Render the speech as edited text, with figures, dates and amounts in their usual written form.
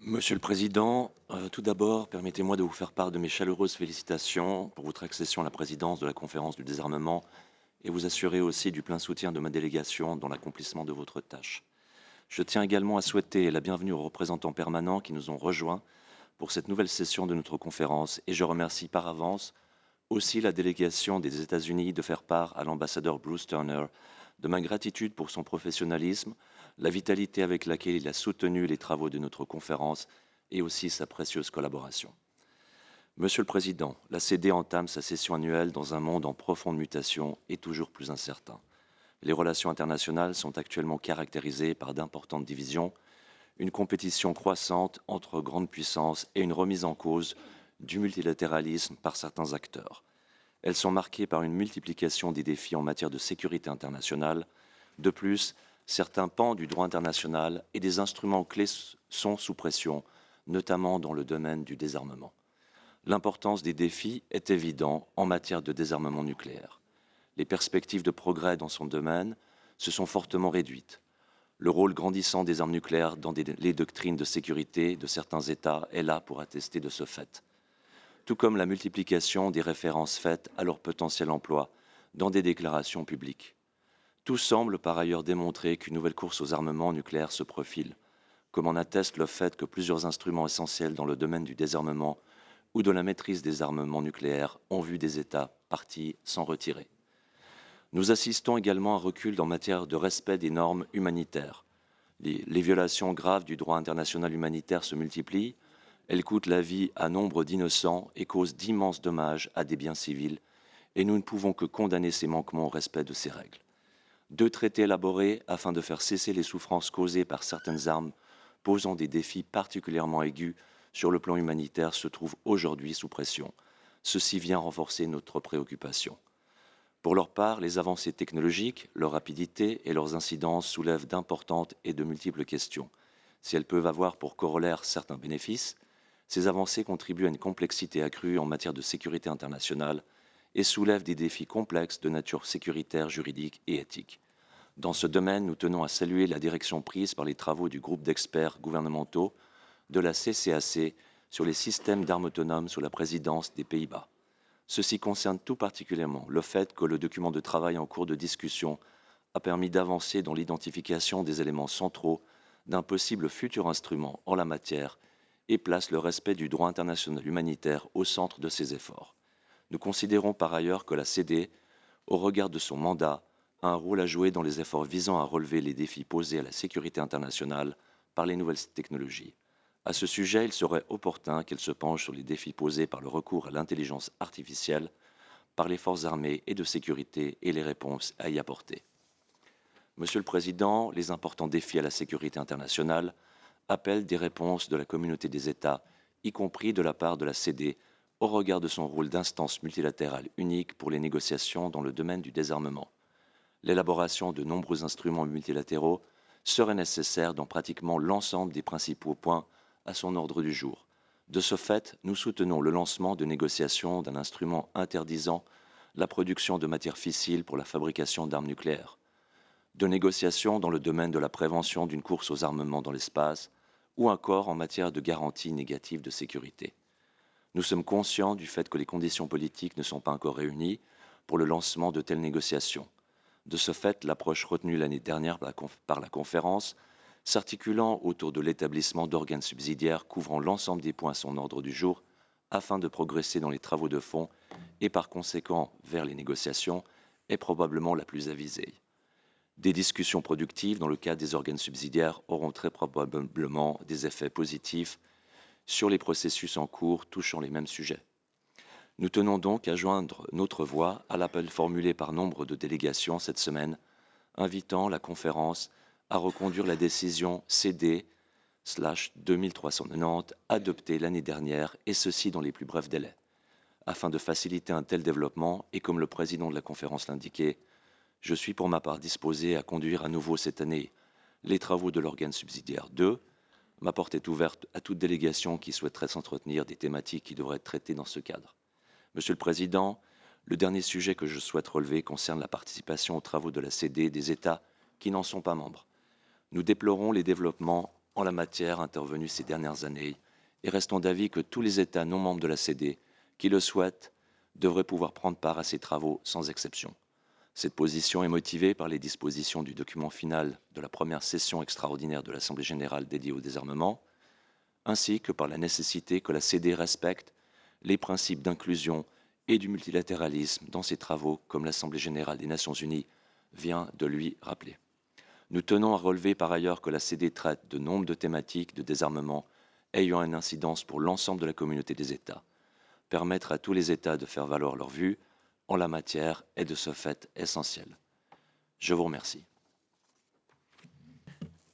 Monsieur le Président, tout d'abord, permettez-moi de vous faire part de mes chaleureuses félicitations pour votre accession à la présidence de la conférence du désarmement et vous assurer aussi du plein soutien de ma délégation dans l'accomplissement de votre tâche. Je tiens également à souhaiter la bienvenue aux représentants permanents qui nous ont rejoints pour cette nouvelle session de notre conférence et je remercie par avance aussi la délégation des États-Unis de faire part à l'ambassadeur Bruce Turner de ma gratitude pour son professionnalisme, la vitalité avec laquelle il a soutenu les travaux de notre conférence et aussi sa précieuse collaboration. Monsieur le Président, la CD entame sa session annuelle dans un monde en profonde mutation et toujours plus incertain. Les relations internationales sont actuellement caractérisées par d'importantes divisions, une compétition croissante entre grandes puissances et une remise en cause du multilatéralisme par certains acteurs. Elles sont marquées par une multiplication des défis en matière de sécurité internationale. De plus, certains pans du droit international et des instruments clés sont sous pression, notamment dans le domaine du désarmement. L'importance des défis est évidente en matière de désarmement nucléaire. Les perspectives de progrès dans son domaine se sont fortement réduites. Le rôle grandissant des armes nucléaires dans les doctrines de sécurité de certains États est là pour attester de ce fait, tout comme la multiplication des références faites à leur potentiel emploi dans des déclarations publiques. Tout semble par ailleurs démontrer qu'une nouvelle course aux armements nucléaires se profile, comme en atteste le fait que plusieurs instruments essentiels dans le domaine du désarmement ou de la maîtrise des armements nucléaires ont vu des États partis s'en retirer. Nous assistons également à un recul en matière de respect des normes humanitaires. Les violations graves du droit international humanitaire se multiplient. Elles coûtent la vie à nombre d'innocents et causent d'immenses dommages à des biens civils, et nous ne pouvons que condamner ces manquements au respect de ces règles. Deux traités élaborés afin de faire cesser les souffrances causées par certaines armes posant des défis particulièrement aigus sur le plan humanitaire se trouvent aujourd'hui sous pression. Ceci vient renforcer notre préoccupation. Pour leur part, les avancées technologiques, leur rapidité et leurs incidences soulèvent d'importantes et de multiples questions. Si elles peuvent avoir pour corollaire certains bénéfices, ces avancées contribuent à une complexité accrue en matière de sécurité internationale et soulèvent des défis complexes de nature sécuritaire, juridique et éthique. Dans ce domaine, nous tenons à saluer la direction prise par les travaux du groupe d'experts gouvernementaux de la CCAC sur les systèmes d'armes autonomes sous la présidence des Pays-Bas. Ceci concerne tout particulièrement le fait que le document de travail en cours de discussion a permis d'avancer dans l'identification des éléments centraux d'un possible futur instrument en la matière et place le respect du droit international humanitaire au centre de ses efforts. Nous considérons par ailleurs que la CD, au regard de son mandat, a un rôle à jouer dans les efforts visant à relever les défis posés à la sécurité internationale par les nouvelles technologies. À ce sujet, il serait opportun qu'elle se penche sur les défis posés par le recours à l'intelligence artificielle par les forces armées et de sécurité et les réponses à y apporter. Monsieur le Président, les importants défis à la sécurité internationale appellent des réponses de la communauté des États, y compris de la part de la CD, au regard de son rôle d'instance multilatérale unique pour les négociations dans le domaine du désarmement. L'élaboration de nombreux instruments multilatéraux serait nécessaire dans pratiquement l'ensemble des principaux points à son ordre du jour. De ce fait, nous soutenons le lancement de négociations d'un instrument interdisant la production de matières fissiles pour la fabrication d'armes nucléaires, de négociations dans le domaine de la prévention d'une course aux armements dans l'espace, ou encore en matière de garantie négative de sécurité. Nous sommes conscients du fait que les conditions politiques ne sont pas encore réunies pour le lancement de telles négociations. De ce fait, l'approche retenue l'année dernière par la conférence, s'articulant autour de l'établissement d'organes subsidiaires couvrant l'ensemble des points à son ordre du jour, afin de progresser dans les travaux de fond et par conséquent vers les négociations, est probablement la plus avisée. Des discussions productives dans le cadre des organes subsidiaires auront très probablement des effets positifs sur les processus en cours touchant les mêmes sujets. Nous tenons donc à joindre notre voix à l'appel formulé par nombre de délégations cette semaine, invitant la conférence à reconduire la décision CD/2390 adoptée l'année dernière, et ceci dans les plus brefs délais. Afin de faciliter un tel développement, et comme le président de la conférence l'indiquait, je suis pour ma part disposé à conduire à nouveau cette année les travaux de l'organe subsidiaire 2. Ma porte est ouverte à toute délégation qui souhaiterait s'entretenir des thématiques qui devraient être traitées dans ce cadre. Monsieur le Président, le dernier sujet que je souhaite relever concerne la participation aux travaux de la CD des États qui n'en sont pas membres. Nous déplorons les développements en la matière intervenue ces dernières années et restons d'avis que tous les États non membres de la CD qui le souhaitent devraient pouvoir prendre part à ces travaux sans exception. Cette position est motivée par les dispositions du document final de la première session extraordinaire de l'Assemblée générale dédiée au désarmement, ainsi que par la nécessité que la CD respecte les principes d'inclusion et du multilatéralisme dans ses travaux, comme l'Assemblée générale des Nations unies vient de lui rappeler. Nous tenons à relever par ailleurs que la CD traite de nombre de thématiques de désarmement ayant une incidence pour l'ensemble de la communauté des États. Permettre à tous les États de faire valoir leur vue en la matière est de ce fait essentiel. Je vous remercie.